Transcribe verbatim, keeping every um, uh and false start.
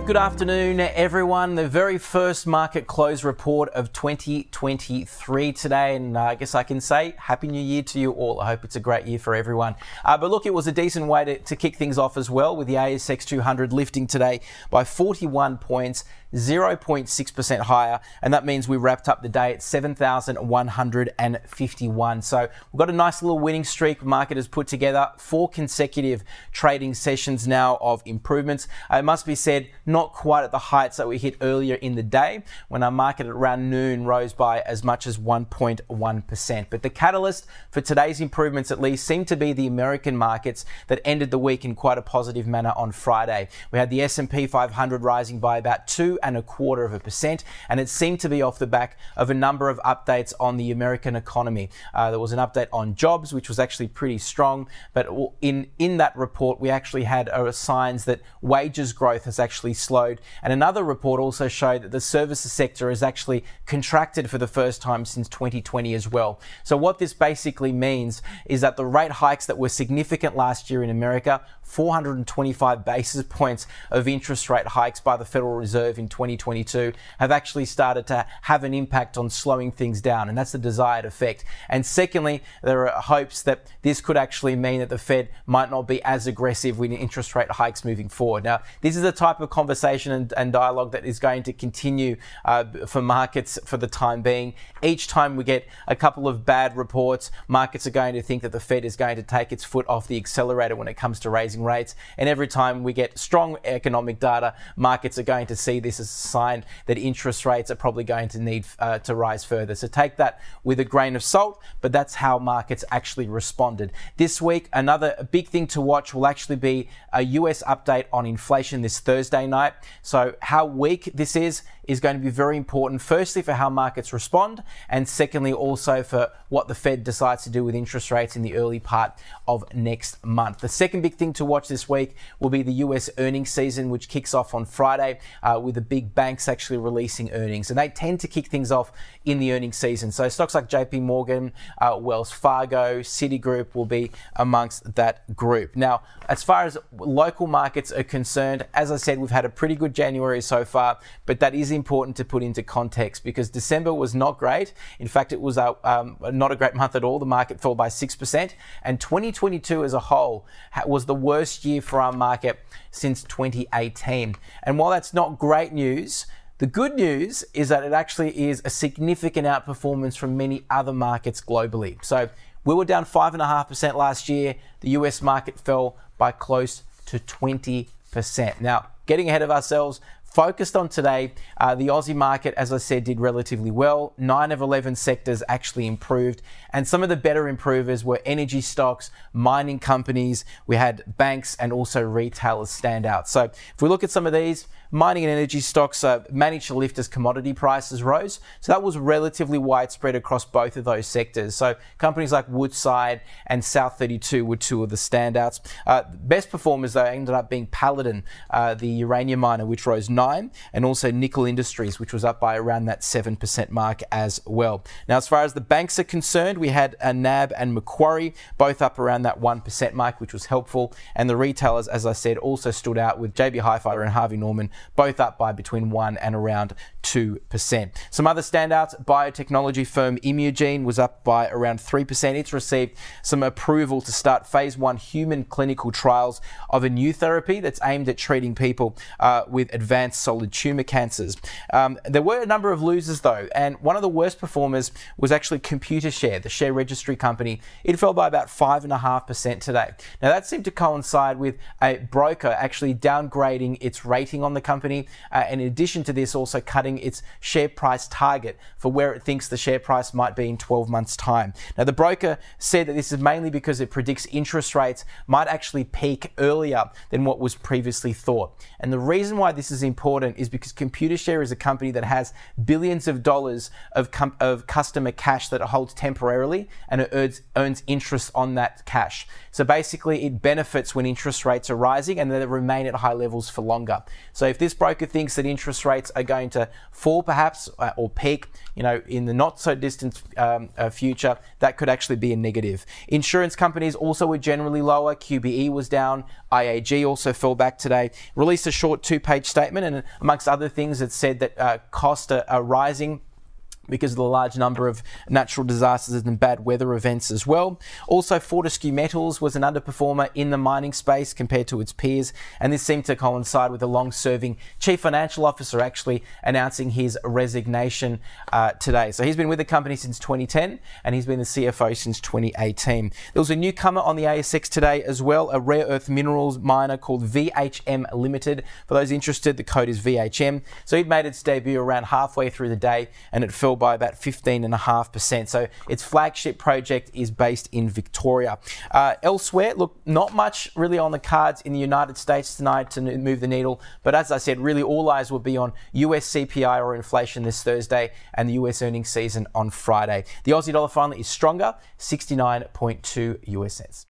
Good afternoon, everyone. The very first market close report of twenty twenty-three today, and uh, I guess I can say Happy New Year to you all. I hope it's a great year for everyone. Uh, but look, it was a decent way to, to kick things off as well, with the A S X two hundred lifting today by forty-one points, zero point six percent higher, and that means we wrapped up the day at seven thousand one hundred fifty-one. So we've got a nice little winning streak. The market has put together four consecutive trading sessions now of improvements. Uh, it must be said, not quite at the heights that we hit earlier in the day, when our market at around noon rose by as much as one point one percent. But the catalyst for today's improvements, at least, seemed to be the American markets that ended the week in quite a positive manner on Friday. We had the S and P five hundred rising by about two and a quarter of a percent, and it seemed to be off the back of a number of updates on the American economy. Uh, there was an update on jobs, which was actually pretty strong, but in in that report we actually had uh, signs that wages growth has actually slowed, and another report also showed that the services sector has actually contracted for the first time since twenty twenty as well. So what this basically means is that the rate hikes that were significant last year in America, four hundred twenty-five basis points of interest rate hikes by the Federal Reserve in twenty twenty-two, have actually started to have an impact on slowing things down, and that's the desired effect. And secondly, there are hopes that this could actually mean that the Fed might not be as aggressive with interest rate hikes moving forward. Now, this is the type of conversation and, and dialogue that is going to continue uh, for markets for the time being. Each time we get a couple of bad reports, markets are going to think that the Fed is going to take its foot off the accelerator when it comes to raising rates. And every time we get strong economic data, markets are going to see this as a sign that interest rates are probably going to need uh, to rise further. So take that with a grain of salt, but that's how markets actually responded. This week, another big thing to watch will actually be a U S update on inflation this Thursday night. So how weak this is is going to be very important, firstly for how markets respond, and secondly also for what the Fed decides to do with interest rates in the early part of next month. The second big thing to watch this week will be the U S earnings season, which kicks off on Friday uh, with the big banks actually releasing earnings, and they tend to kick things off in the earnings season. So stocks like J P Morgan, uh, Wells Fargo, Citigroup will be amongst that group. Now, as far as local markets are concerned, as I said, we've had a pretty good January so far, but that is important to put into context because December was not great. In fact, it was a, um, not a great month at all. The market fell by six percent, and twenty twenty-two as a whole was the worst year for our market since twenty eighteen. And while that's not great news, the good news is that it actually is a significant outperformance from many other markets globally. So we were down five point five percent last year. The U S market fell by close to twenty percent. Now, getting ahead of ourselves, focused on today, uh, the Aussie market, as I said, did relatively well. Nine of eleven sectors actually improved, and some of the better improvers were energy stocks, mining companies, we had banks, and also retailers stand out. So if we look at some of these, mining and energy stocks uh, managed to lift as commodity prices rose. So that was relatively widespread across both of those sectors. So companies like Woodside and South thirty-two were two of the standouts. Uh, best performers, though, ended up being Paladin, uh, the uranium miner, which rose nine, and also Nickel Industries, which was up by around that seven percent mark as well. Now, as far as the banks are concerned, we had a N A B and Macquarie, both up around that one percent mark, which was helpful. And the retailers, as I said, also stood out with J B Hi-Fi and Harvey Norman, both up by between one and around two percent. Some other standouts, biotechnology firm Imugene was up by around three percent. It's received some approval to start phase one human clinical trials of a new therapy that's aimed at treating people uh, with advanced solid tumor cancers. Um, there were a number of losers though, and one of the worst performers was actually Computershare, the share registry company. It fell by about five and a half percent today. Now that seemed to coincide with a broker actually downgrading its rating on the company, uh, and in addition to this, also cutting its share price target for where it thinks the share price might be in twelve months' time. Now the broker said that this is mainly because it predicts interest rates might actually peak earlier than what was previously thought. And the reason why this is important is because Computershare is a company that has billions of dollars of, com- of customer cash that it holds temporarily, and it earns, earns interest on that cash. So basically it benefits when interest rates are rising and that they remain at high levels for longer. So if this broker thinks that interest rates are going to fall perhaps uh, or peak, you know, in the not so distant um, uh, future, that could actually be a negative. Insurance companies also were generally lower. Q B E was down. I A G also fell back today. Released a short two-page statement, and amongst other things, it said that uh, costs are, are rising because of the large number of natural disasters and bad weather events as well. Also, Fortescue Metals was an underperformer in the mining space compared to its peers, and this seemed to coincide with the long-serving Chief Financial Officer actually announcing his resignation uh, today. So he's been with the company since twenty ten, and he's been the C F O since twenty eighteen. There was a newcomer on the A S X today as well, a rare earth minerals miner called V H M Limited. For those interested, the code is V H M. So it made its debut around halfway through the day, and it fell by about fifteen point five percent. So its flagship project is based in Victoria. Uh, elsewhere, look, not much really on the cards in the United States tonight to move the needle. But as I said, really all eyes will be on U S C P I or inflation this Thursday and the U S earnings season on Friday. The Aussie dollar finally is stronger, sixty-nine point two U S cents.